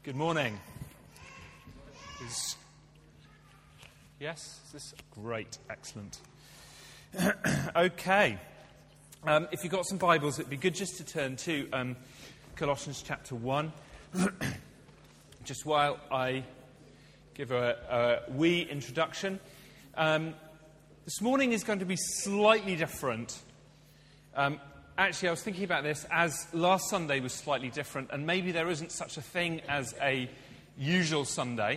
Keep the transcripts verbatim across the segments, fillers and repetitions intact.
Good morning. Is, yes, is this great? Excellent. Okay. Um, if you've got some Bibles, it'd be good just to turn to um, Colossians chapter one. Just while I give a, a wee introduction. Um, this morning is going to be slightly different. Um, actually, I was thinking about this as last Sunday was slightly different, and maybe there isn't such a thing as a usual Sunday.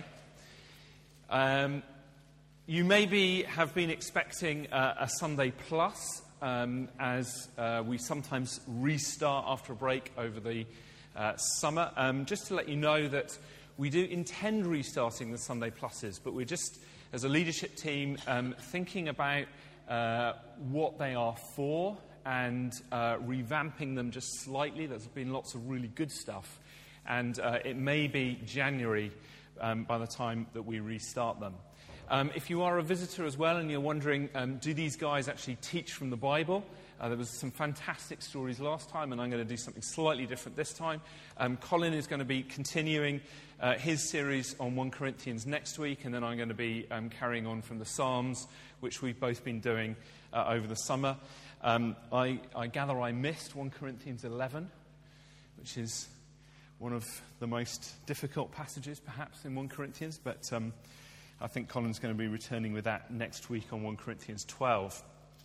Um, you maybe have been expecting uh, a Sunday plus, um, as uh, we sometimes restart after a break over the uh, summer. Um, just to let you know that we do intend restarting the Sunday pluses, but we're just, as a leadership team, um, thinking about uh, what they are for and uh, revamping them just slightly. There's been lots of really good stuff, and uh, it may be January um, by the time that we restart them. Um, if you are a visitor as well and you're wondering, um, do these guys actually teach from the Bible? Uh, there was some fantastic stories last time, and I'm going to do something slightly different this time. Um, Colin is going to be continuing uh, his series on First Corinthians next week, and then I'm going to be um, carrying on from the Psalms, which we've both been doing uh, over the summer. Um, I, I gather I missed First Corinthians eleven, which is one of the most difficult passages, perhaps, in First Corinthians, but um, I think Colin's going to be returning with that next week on First Corinthians twelve.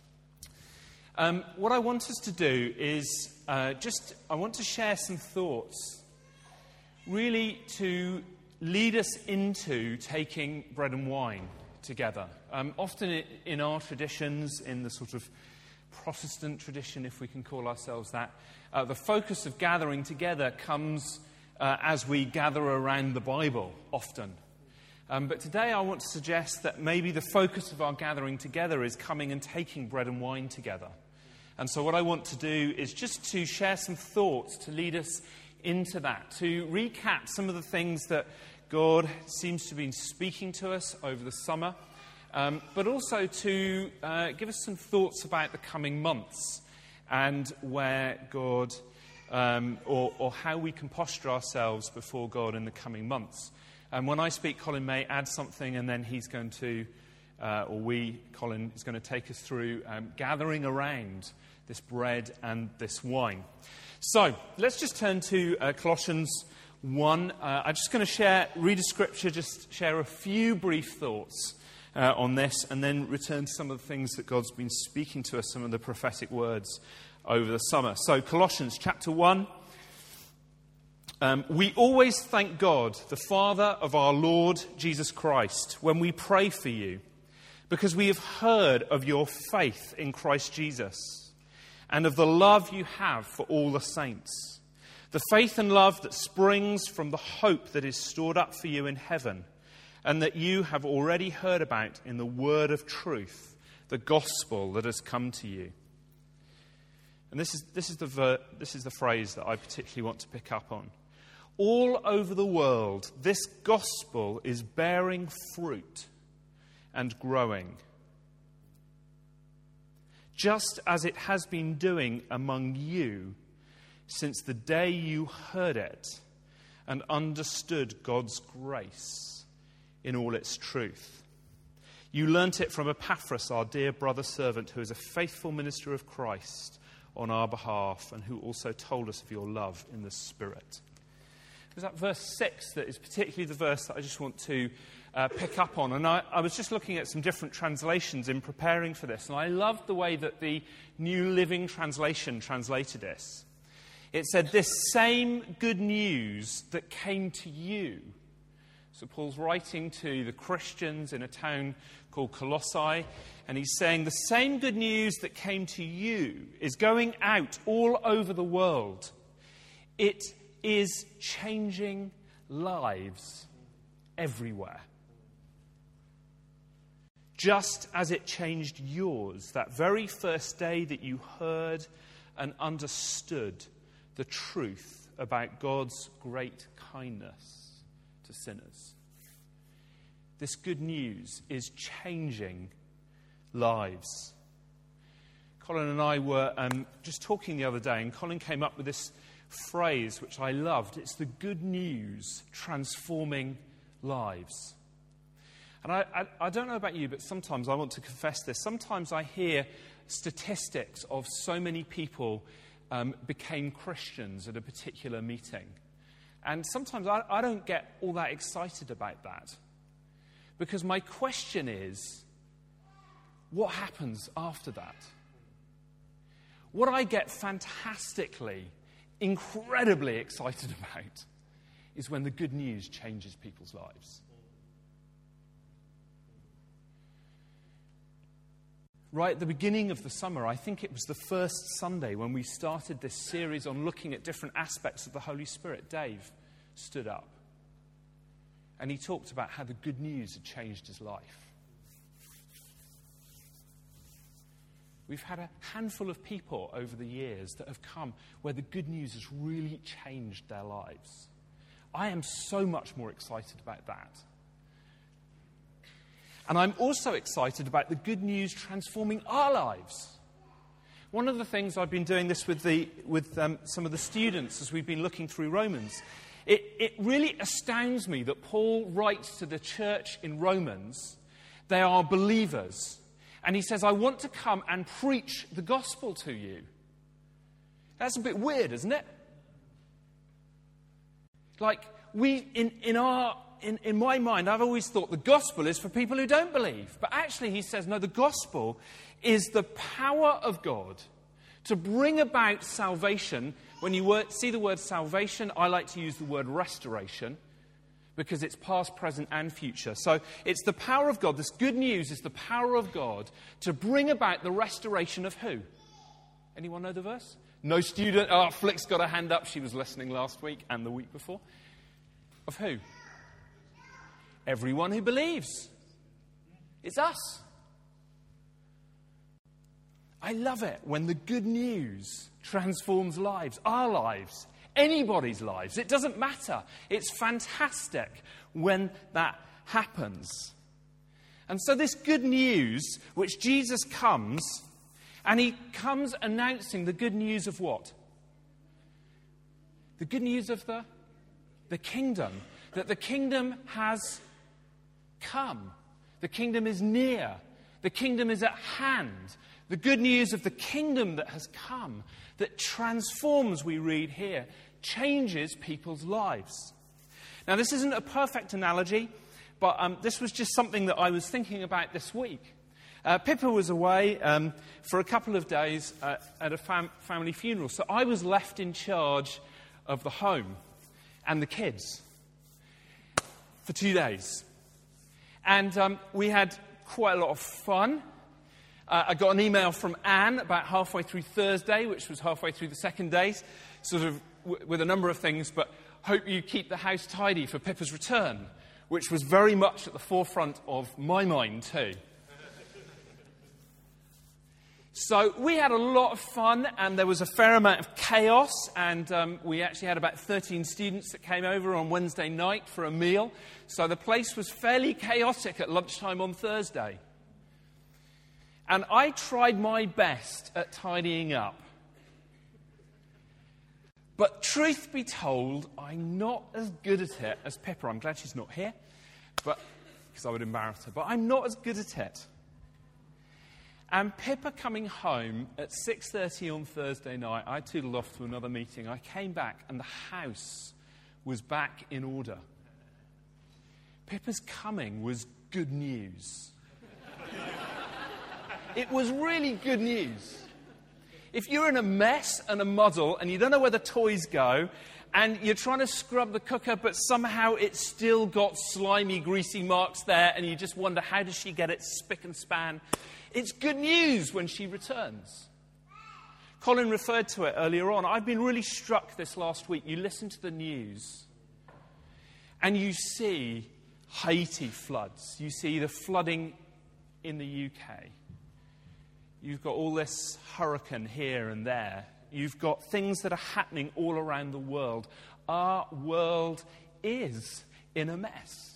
Um, what I want us to do is uh, just, I want to share some thoughts, really to lead us into taking bread and wine together. Um, often in our traditions, in the sort of Protestant tradition, if we can call ourselves that, uh, the focus of gathering together comes uh, as we gather around the Bible, often. Um, but today I want to suggest that maybe the focus of our gathering together is coming and taking bread and wine together. And so what I want to do is just to share some thoughts to lead us into that, to recap some of the things that God seems to be speaking to us over the summer, um, but also to uh, give us some thoughts about the coming months and where God, um, or, or how we can posture ourselves before God in the coming months. And when I speak, Colin may add something, and then he's going to, uh, or we, Colin, is going to take us through um, gathering around this bread and this wine. So, let's just turn to uh, Colossians one. Uh, I'm just going to share, read a scripture, just share a few brief thoughts uh, on this, and then return to some of the things that God's been speaking to us, some of the prophetic words over the summer. So, Colossians chapter one. Um, we always thank God, the Father of our Lord Jesus Christ, when we pray for you, because we have heard of your faith in Christ Jesus and of the love you have for all the saints, the faith and love that springs from the hope that is stored up for you in heaven and that you have already heard about in the word of truth, the gospel that has come to you. And this is, this is the ver- this is the phrase that I particularly want to pick up on. All over the world, this gospel is bearing fruit and growing, just as it has been doing among you since the day you heard it and understood God's grace in all its truth. You learnt it from Epaphras, our dear brother servant, who is a faithful minister of Christ on our behalf and who also told us of your love in the Spirit. It was that verse six that is particularly the verse that I just want to uh, pick up on. And I, I was just looking at some different translations in preparing for this, and I loved the way that the New Living Translation translated this. It said, this same good news that came to you. So Paul's writing to the Christians in a town called Colossae, and he's saying the same good news that came to you is going out all over the world. It is changing lives everywhere. Just as it changed yours that very first day that you heard and understood the truth about God's great kindness to sinners. This good news is changing lives. Colin and I were um, just talking the other day, and Colin came up with this phrase which I loved. It's the good news transforming lives. And I, I, I don't know about you, but sometimes I want to confess this. Sometimes I hear statistics of so many people um, became Christians at a particular meeting. And sometimes I, I don't get all that excited about that. Because my question is, what happens after that? What I get fantastically, incredibly excited about is when the good news changes people's lives. Right at the beginning of the summer, I think it was the first Sunday when we started this series on looking at different aspects of the Holy Spirit, Dave stood up. And he talked about how the good news had changed his life. We've had a handful of people over the years that have come where the good news has really changed their lives. I am so much more excited about that. And I'm also excited about the good news transforming our lives. One of the things I've been doing this with the with um, some of the students as we've been looking through Romans, it, it really astounds me that Paul writes to the church in Romans, they are believers. And he says, I want to come and preach the gospel to you. That's a bit weird, isn't it? Like, we, in, in our, in, in my mind, I've always thought the gospel is for people who don't believe. But actually, he says, no, the gospel is the power of God to bring about salvation. When you word, see the word salvation, I like to use the word restoration, because it's past, present, and future. So it's the power of God. This good news is the power of God to bring about the restoration of who? Anyone know the verse? No student. Oh, Flick's got a hand up. She was listening last week and the week before. Of who? Everyone who believes. It's us. I love it when the good news transforms lives, our lives. Anybody's lives. It doesn't matter. It's fantastic when that happens. And so this good news, which Jesus comes, and he comes announcing the good news of what? The good news of the, the kingdom. That the kingdom has come. The kingdom is near. The kingdom is at hand. The good news of the kingdom that has come, that transforms, we read here, changes people's lives. Now, this isn't a perfect analogy, but um, this was just something that I was thinking about this week. Uh, Pippa was away um, for a couple of days uh, at a fam- family funeral, so I was left in charge of the home and the kids for two days. And um, we had quite a lot of fun. Uh, I got an email from Anne about halfway through Thursday, which was halfway through the second day, sort of w- with a number of things, but hope you keep the house tidy for Pippa's return, which was very much at the forefront of my mind too. So we had a lot of fun, and there was a fair amount of chaos, and um, we actually had about thirteen students that came over on Wednesday night for a meal. So the place was fairly chaotic at lunchtime on Thursday. And I tried my best at tidying up. But truth be told, I'm not as good at it as Pippa. I'm glad she's not here, but because I would embarrass her. But I'm not as good at it. And Pippa coming home at six thirty on Thursday night, I toodled off to another meeting. I came back and the house was back in order. Pippa's coming was good news. It was really good news. If you're in a mess and a muddle and you don't know where the toys go and you're trying to scrub the cooker but somehow it's still got slimy, greasy marks there and you just wonder how does she get it spick and span, it's good news when she returns. Colin referred to it earlier on. I've been really struck this last week. You listen to the news and you see Haiti floods. You see the flooding in the U K. You've got all this hurricane here and there. You've got things that are happening all around the world. Our world is in a mess.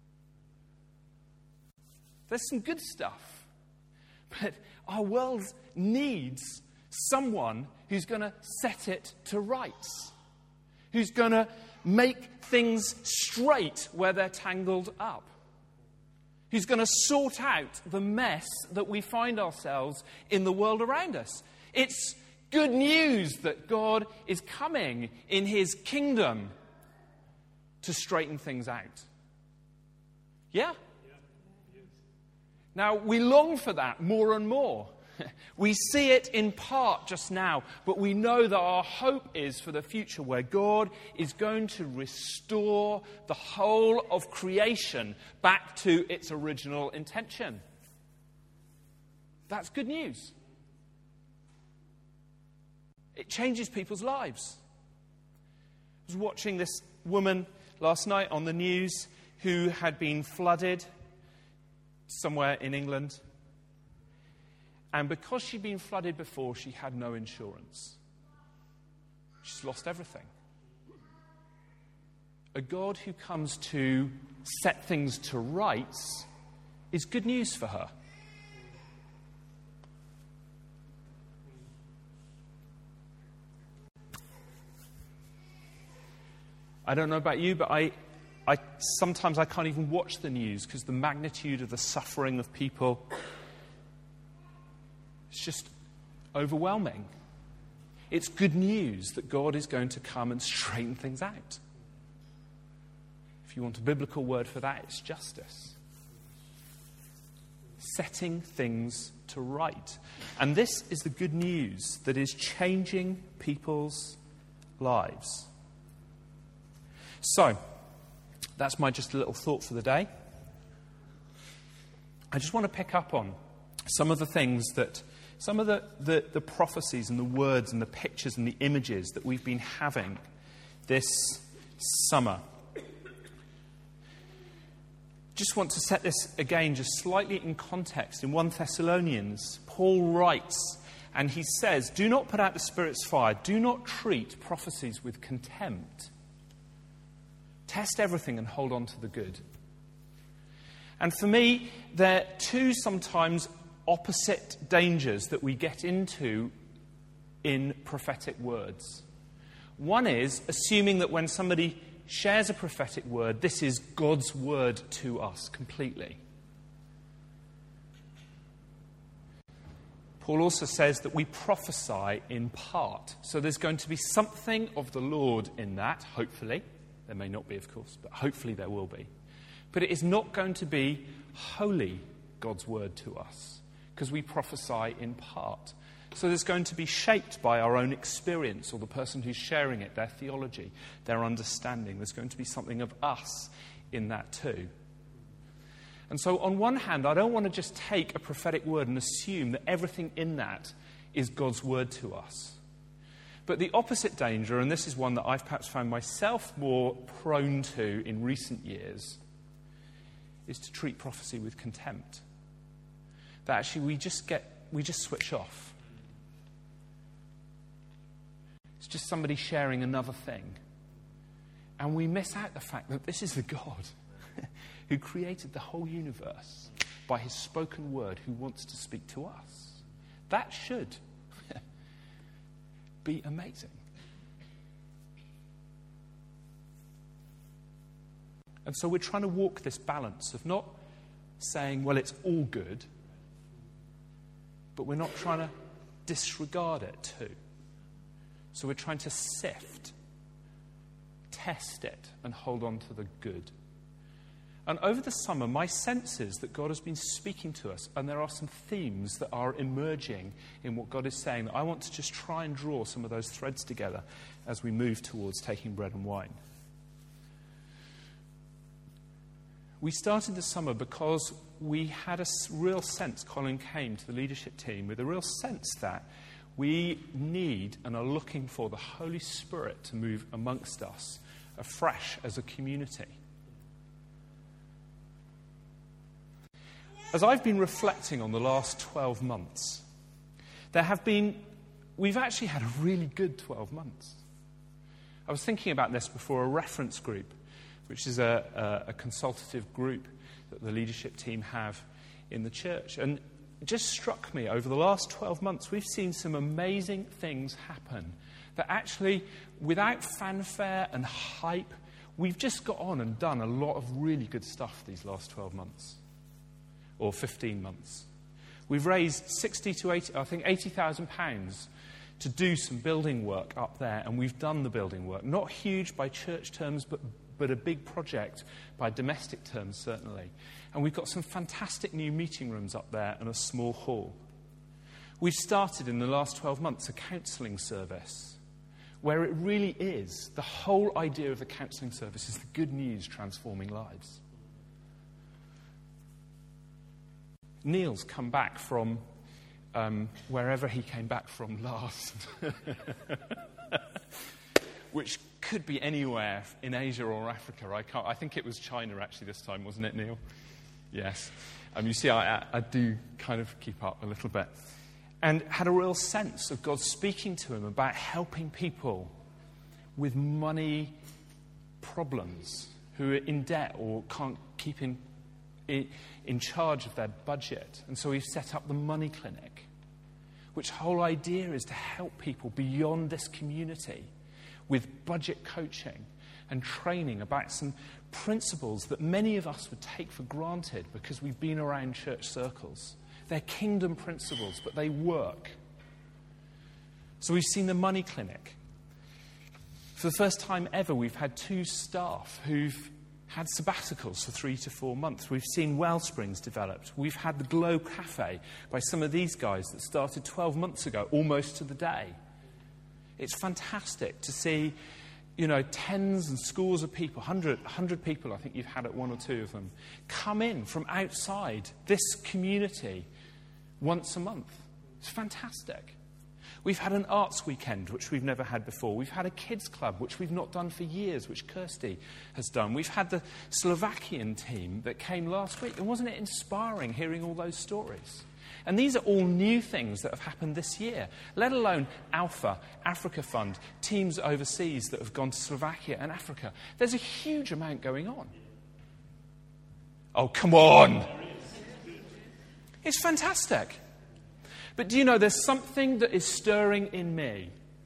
There's some good stuff. But our world needs someone who's going to set it to rights. who's going to make things straight where they're tangled up, who's going to sort out the mess that we find ourselves in the world around us. It's good news that God is coming in his kingdom to straighten things out. Yeah? Now, we long for that more and more. We see it in part just now, but we know that our hope is for the future where God is going to restore the whole of creation back to its original intention. That's good news. It changes people's lives. I was watching this woman last night on the news who had been flooded somewhere in England. And because she'd been flooded before, she had no insurance. She's lost everything. A God who comes to set things to rights is good news for her. I don't know about you, but I, I sometimes I can't even watch the news because the magnitude of the suffering of people, it's just overwhelming. It's good news that God is going to come and straighten things out. If you want a biblical word for that, it's justice. Setting things to right. And this is the good news that is changing people's lives. So, that's my just a little thought for the day. I just want to pick up on some of the things that, some of the, the, the prophecies and the words and the pictures and the images that we've been having this summer. Just want to set this again just slightly in context. In First Thessalonians, Paul writes, and he says, "Do not put out the Spirit's fire. Do not treat prophecies with contempt. Test everything and hold on to the good." And for me, there are two sometimes opposite dangers that we get into in prophetic words. One is assuming that when somebody shares a prophetic word, this is God's word to us completely. Paul also says that we prophesy in part. So there's going to be something of the Lord in that, hopefully. There may not be, of course, but hopefully there will be. But it is not going to be wholly God's word to us, because we prophesy in part. So there's going to be shaped by our own experience, or the person who's sharing it, their theology, their understanding. There's going to be something of us in that too. And so on one hand, I don't want to just take a prophetic word and assume that everything in that is God's word to us. But the opposite danger, and this is one that I've perhaps found myself more prone to in recent years, is to treat prophecy with contempt. That actually we just get, we just switch off. It's just somebody sharing another thing. And we miss out the fact that this is the God who created the whole universe by his spoken word, who wants to speak to us. That should be amazing. And so we're trying to walk this balance of not saying, well, it's all good, but we're not trying to disregard it too. So we're trying to sift, test it, and hold on to the good. And over the summer, my sense is that God has been speaking to us, and there are some themes that are emerging in what God is saying that I want to just try and draw some of those threads together as we move towards taking bread and wine. We started the summer because we had a real sense, Colin came to the leadership team with a real sense that we need and are looking for the Holy Spirit to move amongst us afresh as a community. As I've been reflecting on the last twelve months, there have been, we've actually had a really good twelve months. I was thinking about this before a reference group, which is a, a, a consultative group that the leadership team have in the church. And it just struck me, over the last twelve months, we've seen some amazing things happen That actually, without fanfare and hype, we've just got on and done a lot of really good stuff these last twelve months. Or fifteen months. We've raised sixty to eighty, I think eighty thousand pounds to do some building work up there, and we've done the building work. Not huge by church terms, but, but a big project by domestic terms, certainly. And we've got some fantastic new meeting rooms up there and a small hall. We've started in the last twelve months a counselling service, where it really is, the whole idea of the counselling service is the good news transforming lives. Neil's come back from um, wherever he came back from last, which could be anywhere in Asia or Africa. I can't. I think it was China actually this time, wasn't it, Neil? Yes. Um, you see, I, I do kind of keep up a little bit. And had a real sense of God speaking to him about helping people with money problems who are in debt or can't keep in, in, in charge of their budget. And so we've set up the Money Clinic, which whole idea is to help people beyond this community with budget coaching and training about some principles that many of us would take for granted because we've been around church circles. They're kingdom principles, but they work. So we've seen the Money Clinic. For the first time ever, we've had two staff who've had sabbaticals for three to four months. We've seen Wellsprings developed. We've had the Glow Cafe by some of these guys that started twelve months ago, almost to the day. It's fantastic to see, you know, tens and scores of people, one hundred, one hundred people, I think you've had at one or two of them, come in from outside this community once a month. It's fantastic. We've had an arts weekend, which we've never had before. We've had a kids club, which we've not done for years, which Kirsty has done. We've had the Slovakian team that came last week. And wasn't it inspiring hearing all those stories? And these are all new things that have happened this year, let alone Alpha, Africa Fund, teams overseas that have gone to Slovakia and Africa. There's a huge amount going on. Oh, come on. It's fantastic. But do you know, there's something that is stirring in me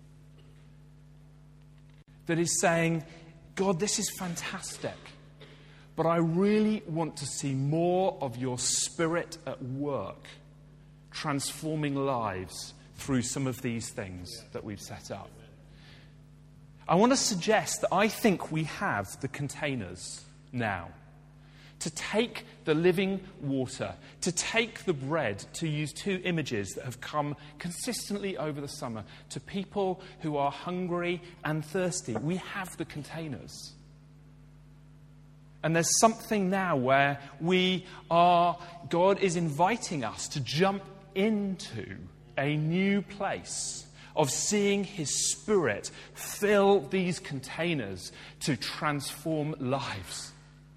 that is saying, God, this is fantastic, but I really want to see more of your Spirit at work, transforming lives through some of these things that we've set up. I want to suggest that I think we have the containers now to take the living water, to take the bread, to use two images that have come consistently over the summer, to people who are hungry and thirsty. We have the containers. And there's something now where we are, God is inviting us to jump into a new place of seeing His Spirit fill these containers to transform lives.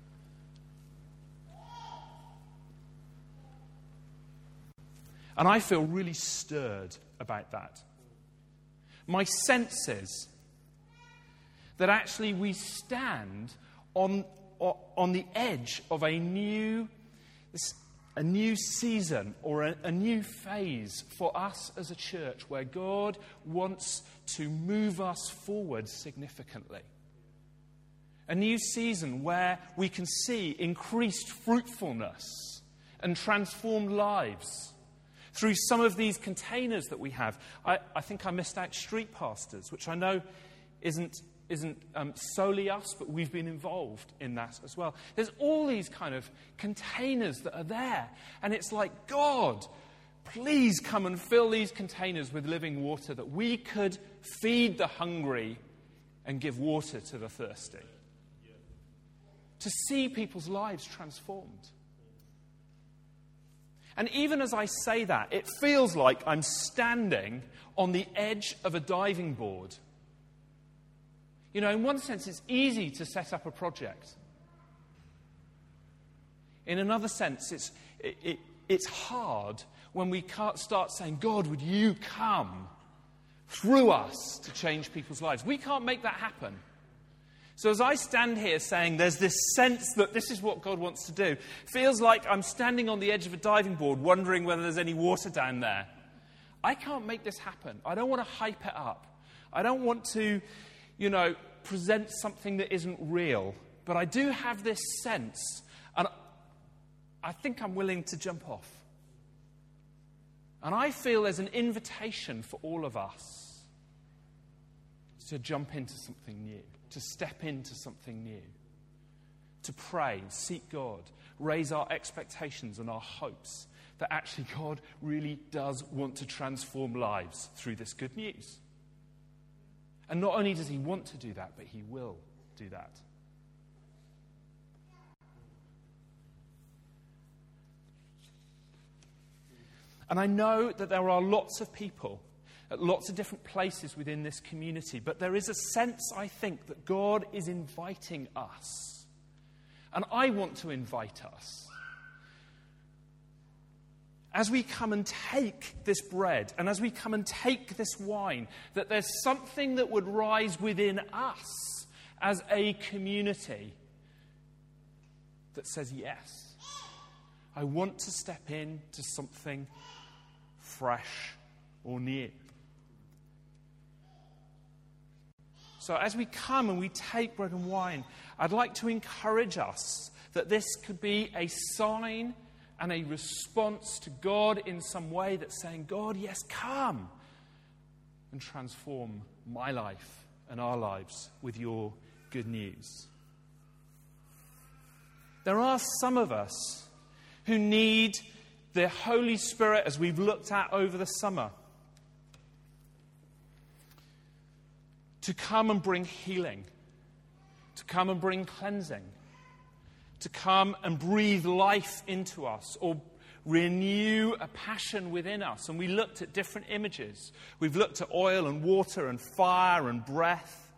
And I feel really stirred about that. My sense is that actually we stand on, on the edge of a new, a new season or a, a new phase for us as a church where God wants to move us forward significantly. A new season where we can see increased fruitfulness and transformed lives through some of these containers that we have. I, I think I missed out street pastors, which I know isn't, isn't um, solely us, but we've been involved in that as well. There's all these kind of containers that are there. And it's like, God, please come and fill these containers with living water that we could feed the hungry and give water to the thirsty. To see people's lives transformed. And even as I say that, it feels like I'm standing on the edge of a diving board. You know, in one sense, it's easy to set up a project. In another sense, it's, it, it, it's hard when we can't start saying, God, would you come through us to change people's lives? We can't make that happen. So as I stand here saying there's this sense that this is what God wants to do, feels like I'm standing on the edge of a diving board wondering whether there's any water down there. I can't make this happen. I don't want to hype it up. I don't want to, you know, present something that isn't real. But I do have this sense, and I think I'm willing to jump off. And I feel there's an invitation for all of us to jump into something new, to step into something new, to pray, seek God, raise our expectations and our hopes that actually God really does want to transform lives through this good news. And not only does he want to do that, but he will do that. And I know that there are lots of people at lots of different places within this community, but there is a sense, I think, that God is inviting us. And I want to invite us. As we come and take this bread, and as we come and take this wine, that there's something that would rise within us as a community that says, yes, I want to step into something fresh or new. So as we come and we take bread and wine, I'd like to encourage us that this could be a sign and a response to God in some way that's saying, God, yes, come and transform my life and our lives with your good news. There are some of us who need the Holy Spirit, as we've looked at over the summer, to come and bring healing, to come and bring cleansing, to come and breathe life into us or renew a passion within us. And we looked at different images. We've looked at oil and water and fire and breath.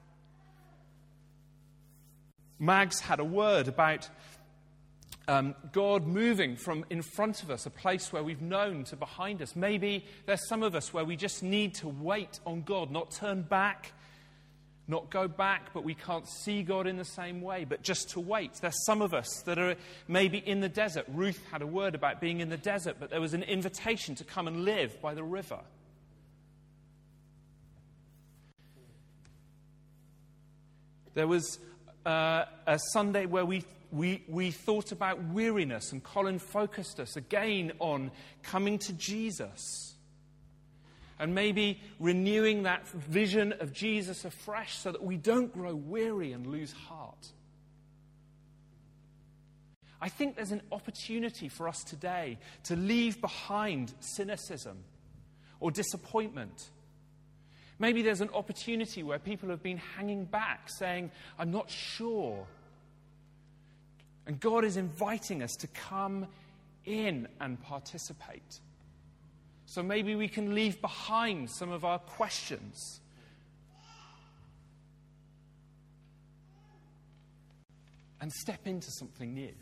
Mags had a word about um, God moving from in front of us, a place where we've known, to behind us. Maybe there's some of us where we just need to wait on God, not turn back, not go back, but we can't see God in the same way, but just to wait. There's some of us that are maybe in the desert. Ruth had a word about being in the desert, but there was an invitation to come and live by the river. There was uh, a Sunday where we, we, we thought about weariness, and Colin focused us again on coming to Jesus. And maybe renewing that vision of Jesus afresh so that we don't grow weary and lose heart. I think there's an opportunity for us today to leave behind cynicism or disappointment. Maybe there's an opportunity where people have been hanging back, saying, I'm not sure. And God is inviting us to come in and participate. So maybe we can leave behind some of our questions. And step into something new.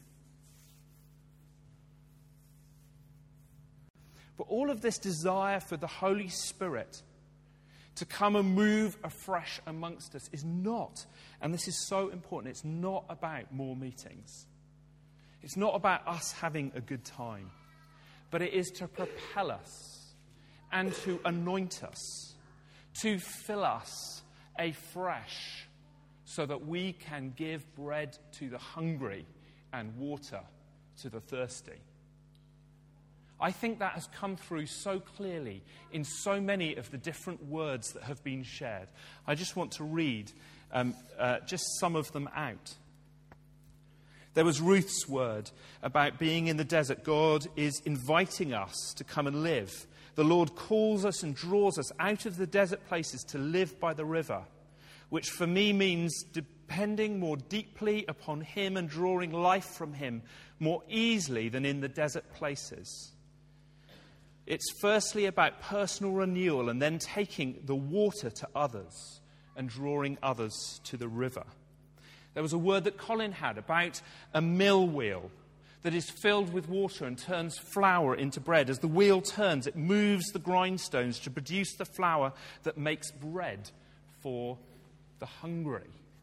But all of this desire for the Holy Spirit to come and move afresh amongst us is not, and this is so important, it's not about more meetings. It's not about us having a good time. But it is to propel us and to anoint us, to fill us afresh so that we can give bread to the hungry and water to the thirsty. I think that has come through so clearly in so many of the different words that have been shared. I just want to read um, uh, just some of them out. There was Ruth's word about being in the desert. God is inviting us to come and live. The Lord calls us and draws us out of the desert places to live by the river, which for me means depending more deeply upon Him and drawing life from Him more easily than in the desert places. It's firstly about personal renewal and then taking the water to others and drawing others to the river. There was a word that Colin had about a mill wheel that is filled with water and turns flour into bread. As the wheel turns, it moves the grindstones to produce the flour that makes bread for the hungry.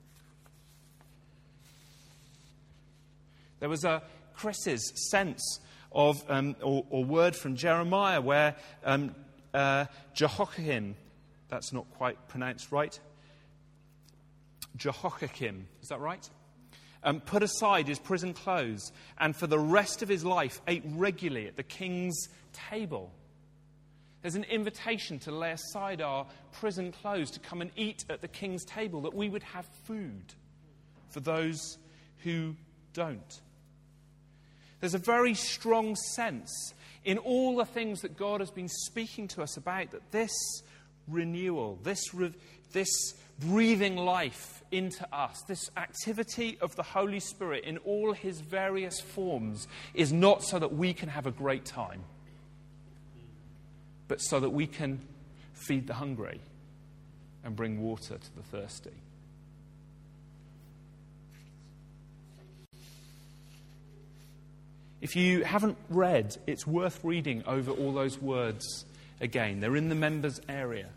There was a Chris's sense of, um, or, or word from Jeremiah where um, uh, Jehoiakim, that's not quite pronounced right. Jehoiakim, is that right? Um, put aside his prison clothes, and for the rest of his life ate regularly at the king's table. There's an invitation to lay aside our prison clothes, to come and eat at the king's table, that we would have food for those who don't. There's a very strong sense in all the things that God has been speaking to us about, that this renewal, this, re- this breathing life into us, this activity of the Holy Spirit in all his various forms, is not so that we can have a great time, but so that we can feed the hungry and bring water to the thirsty. If you haven't read, it's worth reading over all those words again. They're in the members area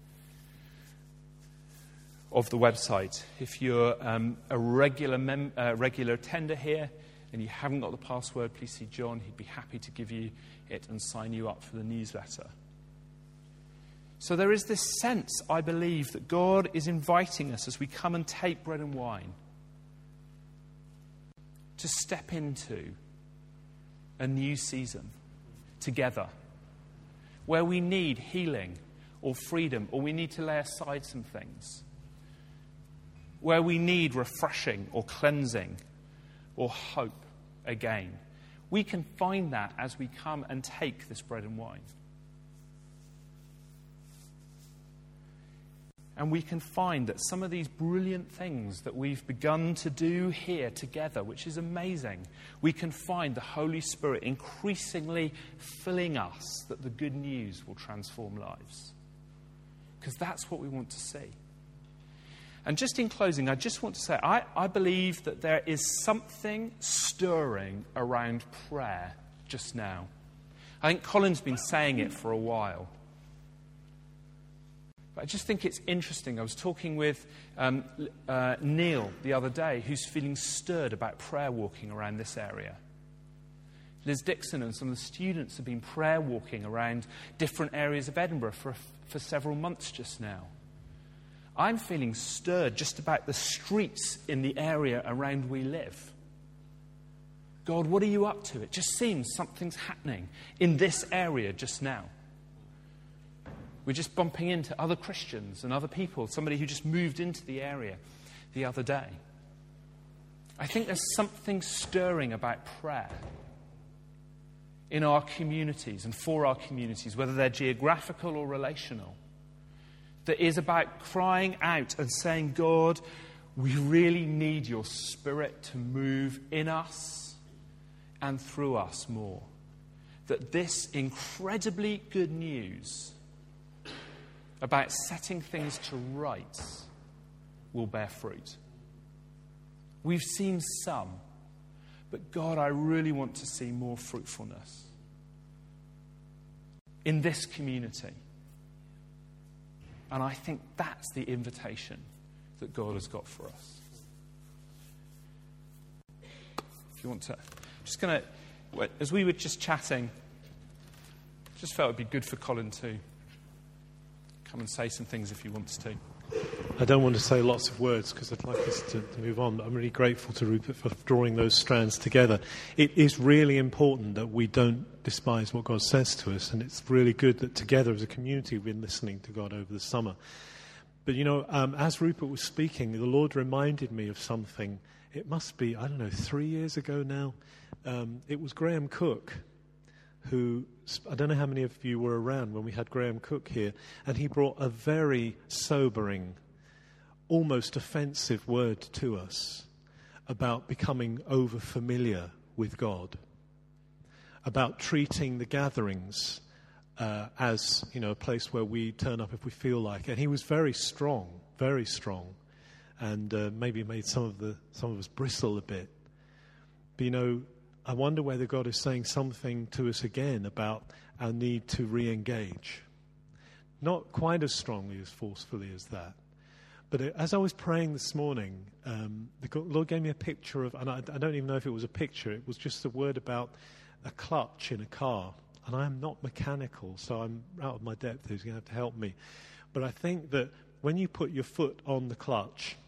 of the website. If you're um, a regular mem- uh, regular attender here and you haven't got the password, please see John. He'd be happy to give you it and sign you up for the newsletter. So there is this sense, I believe, that God is inviting us as we come and take bread and wine to step into a new season together, where we need healing or freedom, or we need to lay aside some things, where we need refreshing or cleansing or hope again. We can find that as we come and take this bread and wine. And we can find that some of these brilliant things that we've begun to do here together, which is amazing, we can find the Holy Spirit increasingly filling us, that the good news will transform lives. Because that's what we want to see. And just in closing, I just want to say, I, I believe that there is something stirring around prayer just now. I think Colin's been saying it for a while. But I just think it's interesting. I was talking with um, uh, Neil the other day, who's feeling stirred about prayer walking around this area. Liz Dixon and some of the students have been prayer walking around different areas of Edinburgh for, for several months just now. I'm feeling stirred just about the streets in the area around we live. God, what are you up to? It just seems something's happening in this area just now. We're just bumping into other Christians and other people, somebody who just moved into the area the other day. I think there's something stirring about prayer in our communities and for our communities, whether they're geographical or relational, that is about crying out and saying, God, we really need your Spirit to move in us and through us more. That this incredibly good news about setting things to rights will bear fruit. We've seen some, but God, I really want to see more fruitfulness in this community. And I think that's the invitation that God has got for us. If you want to, I'm just going to, as we were just chatting, just felt it'd be good for Colin to come and say some things if he wants to. I don't want to say lots of words because I'd like us to, to move on. I'm really grateful to Rupert for drawing those strands together. It is really important that we don't despise what God says to us, and it's really good that together as a community we've been listening to God over the summer. But, you know, um, as Rupert was speaking, the Lord reminded me of something. It must be, I don't know, three years ago now. Um, it was Graham Cook who, I don't know how many of you were around when we had Graham Cook here, and he brought a very sobering, almost offensive word to us about becoming over-familiar with God, about treating the gatherings uh, as, you know, a place where we turn up if we feel like it. And he was very strong, very strong, and uh, maybe made some of the some of us bristle a bit. But, you know, I wonder whether God is saying something to us again about our need to re-engage. Not quite as strongly, as forcefully as that. But as I was praying this morning, um, the Lord gave me a picture of, and I, I don't even know if it was a picture, it was just a word about a clutch in a car. And I am not mechanical, so I'm out of my depth. Who's going to have to help me? But I think that when you put your foot on the clutch,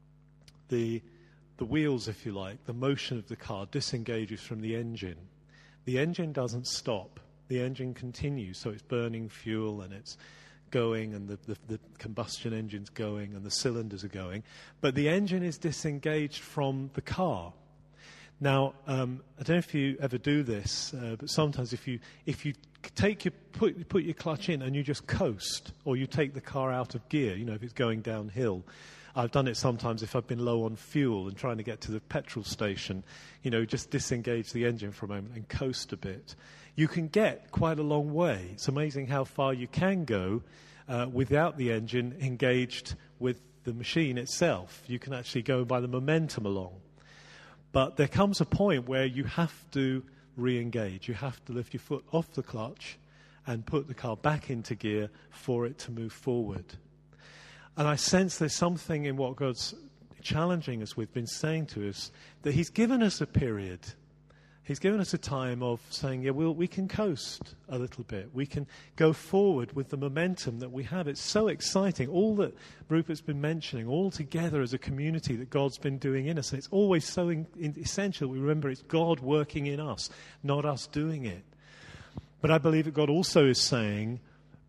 the the wheels, if you like, the motion of the car disengages from the engine. The engine doesn't stop. The engine continues, so it's burning fuel and it's going, and the, the, the combustion engine's going, and the cylinders are going. But the engine is disengaged from the car. Now, um, I don't know if you ever do this, uh, but sometimes if you if you take your put put your clutch in and you just coast, or you take the car out of gear, you know, if it's going downhill. I've done it sometimes if I've been low on fuel and trying to get to the petrol station, you know, just disengage the engine for a moment and coast a bit. You can get quite a long way. It's amazing how far you can go uh, without the engine engaged with the machine itself. You can actually go by the momentum along. But there comes a point where you have to re-engage. You have to lift your foot off the clutch and put the car back into gear for it to move forward. And I sense there's something in what God's challenging us with, been saying to us, that he's given us a period. He's given us a time of saying, yeah, we'll, we can coast a little bit. We can go forward with the momentum that we have. It's so exciting. All that Rupert's been mentioning, all together as a community that God's been doing in us. And it's always so in, in essential. We remember it's God working in us, not us doing it. But I believe that God also is saying,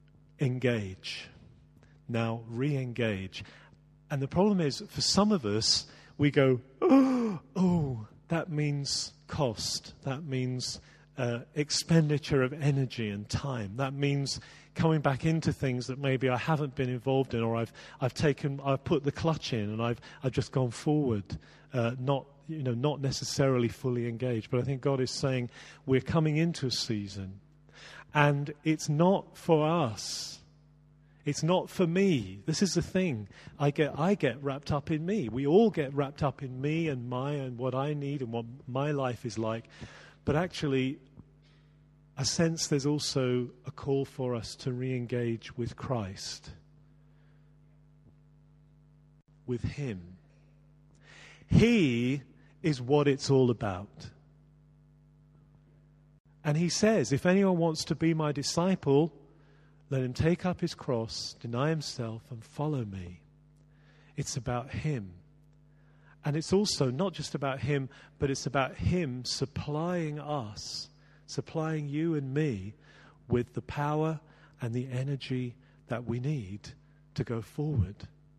engage. Now, re-engage. And the problem is, for some of us, we go, oh, oh that means cost. That means uh, expenditure of energy and time. That means coming back into things that maybe I haven't been involved in, or I've I've taken, I've put the clutch in and I've I've just gone forward, uh, not you know not necessarily fully engaged. But I think God is saying we're coming into a season, and it's not for us. It's not for me. This is the thing. I get I get wrapped up in me. We all get wrapped up in me and my and what I need and what my life is like. But actually, I sense there's also a call for us to re-engage with Christ. With him. He is what it's all about. And he says, if anyone wants to be my disciple, let him take up his cross, deny himself, and follow me. It's about him. And it's also not just about him, but it's about him supplying us, supplying you and me with the power and the energy that we need to go forward.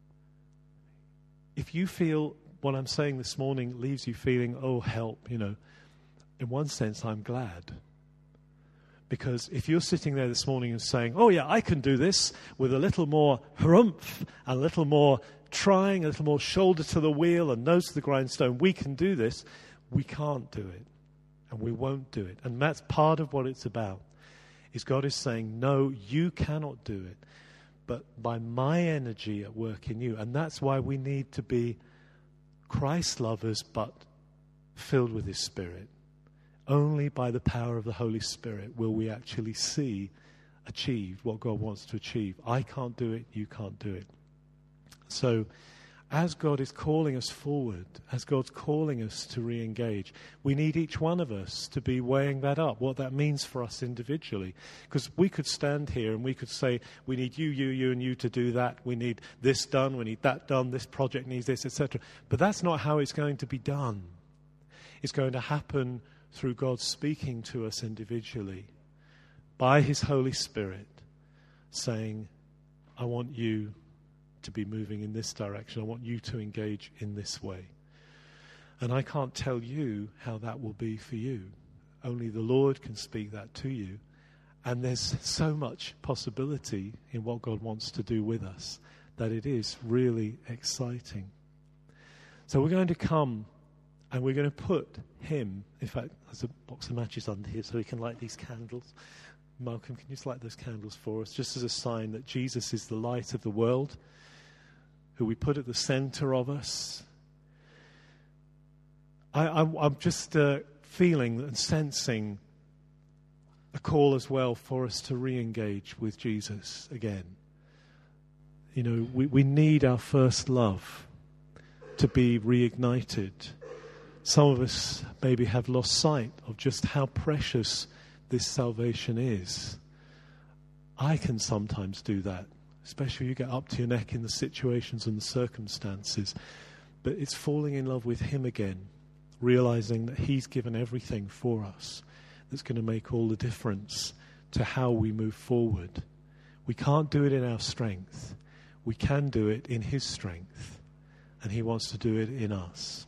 If you feel what I'm saying this morning leaves you feeling, oh, help, you know, in one sense, I'm glad. Because if you're sitting there this morning and saying, oh yeah, I can do this with a little more harumph, a little more trying, a little more shoulder to the wheel and nose to the grindstone, we can do this, we can't do it. And we won't do it. And that's part of what it's about. Is God is saying, no, you cannot do it. But by my energy at work in you. And that's why we need to be Christ lovers, but filled with his Spirit. Only by the power of the Holy Spirit will we actually see achieved what God wants to achieve. I can't do it, you can't do it. So as God is calling us forward, as God's calling us to re-engage, we need each one of us to be weighing that up, what that means for us individually. Because we could stand here and we could say, we need you, you, you, and you to do that. We need this done, we need that done, this project needs this, et cetera. But that's not how it's going to be done. It's going to happen through God speaking to us individually by his Holy Spirit, saying, I want you to be moving in this direction. I want you to engage in this way. And I can't tell you how that will be for you. Only the Lord can speak that to you. And there's so much possibility in what God wants to do with us that it is really exciting. So we're going to come and we're going to put him, in fact, there's a box of matches under here so we can light these candles. Malcolm, can you just light those candles for us, just as a sign that Jesus is the light of the world, who we put at the center of us. I, I'm, I'm just uh, feeling and sensing a call as well for us to re-engage with Jesus again. You know, we, we need our first love to be reignited. Some of us maybe have lost sight of just how precious this salvation is. I can sometimes do that. especially if you get up to your neck in the situations and the circumstances. But it's falling in love with him again, realizing that he's given everything for us that's going to make all the difference to how we move forward. We can't do it in our strength. We can do it in his strength, and he wants to do it in us.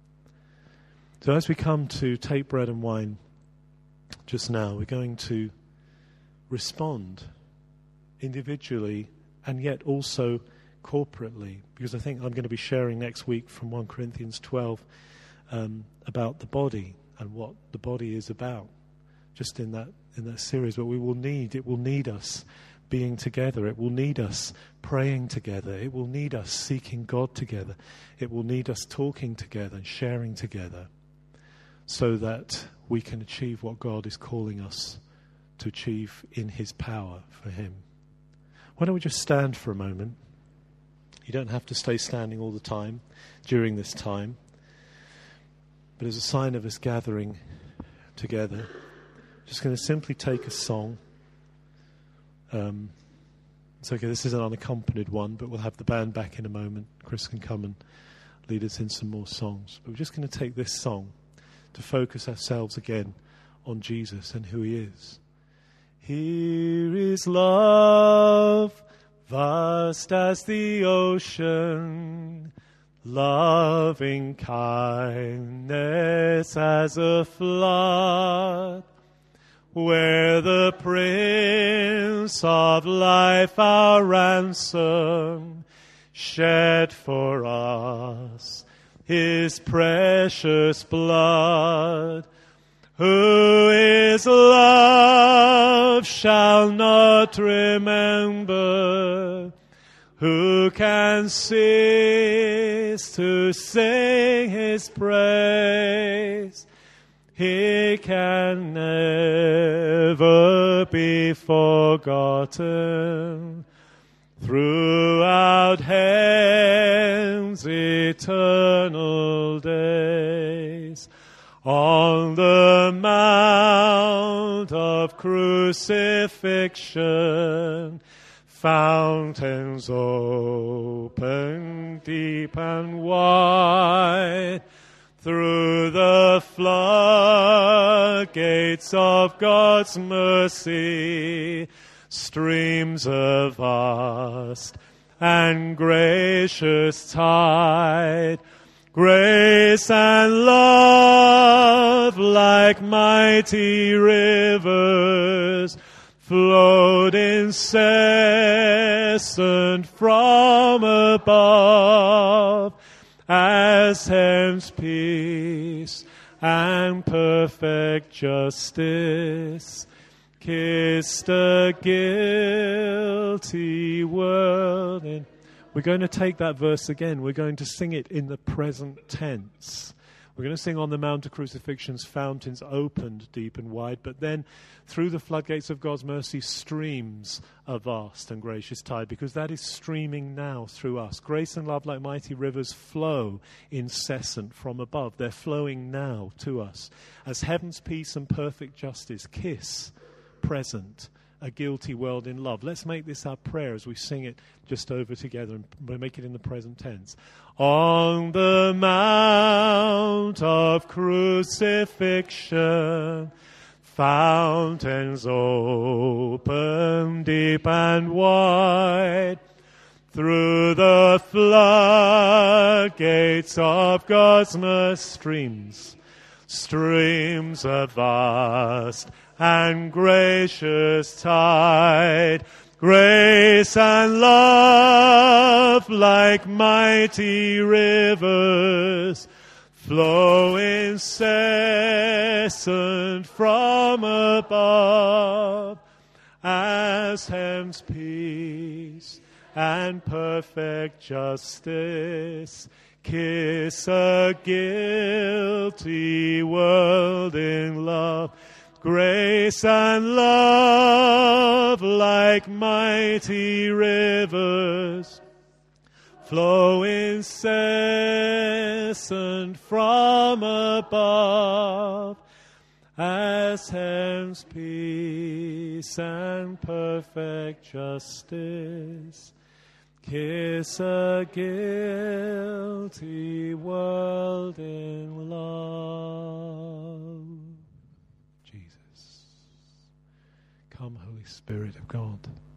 So as we come to take bread and wine just now, we're going to respond individually and yet also corporately, because I think I'm going to be sharing next week from First Corinthians twelve um, about the body and what the body is about, just in that in that series. But we will need, it will need us being together. It will need us praying together. It will need us seeking God together. It will need us talking together and sharing together so that we can achieve what God is calling us to achieve in his power for him. Why don't we just stand for a moment? You don't have to stay standing all the time during this time. But as a sign of us gathering together, just going to simply take a song. Um, it's okay, this is an unaccompanied one, but we'll have the band back in a moment. Chris can come and lead us in some more songs. But we're just going to take this song to focus ourselves again on Jesus and who he is. Here is love, vast as the ocean, loving kindness as a flood, where the Prince of Life, our ransom, shed for us his precious blood. Who is love shall not remember, who can cease to sing his praise? He can never be forgotten. Throughout heaven's eternal days, on the mount of crucifixion, fountains open deep and wide. Through the floodgates of God's mercy, streams of vast and gracious tide, grace and love like mighty rivers flowed incessant from above, as heaven's peace and perfect justice kissed a guilty world. And we're going to take that verse again. We're going to sing it in the present tense. We're going to sing on the Mount of Crucifixion's fountains opened deep and wide, but then through the floodgates of God's mercy streams a vast and gracious tide, because that is streaming now through us. Grace and love like mighty rivers flow incessant from above. They're flowing now to us as heaven's peace and perfect justice kiss present a guilty world in love. Let's make this our prayer as we sing it just over together, and we'll make it in the present tense. On the mount of crucifixion, fountains open deep and wide. Through the floodgates of God's mercy, streams, streams of vast and gracious tide, grace and love like mighty rivers flow incessant from above, as heaven's peace and perfect justice kiss a guilty world in love. Grace and love like mighty rivers flow incessant from above, as heaven's peace peace and perfect justice. Kiss a guilty world in love. Jesus. Come, Holy Spirit of God.